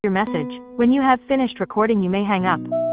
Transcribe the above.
your message. When you have finished recording, you may hang up.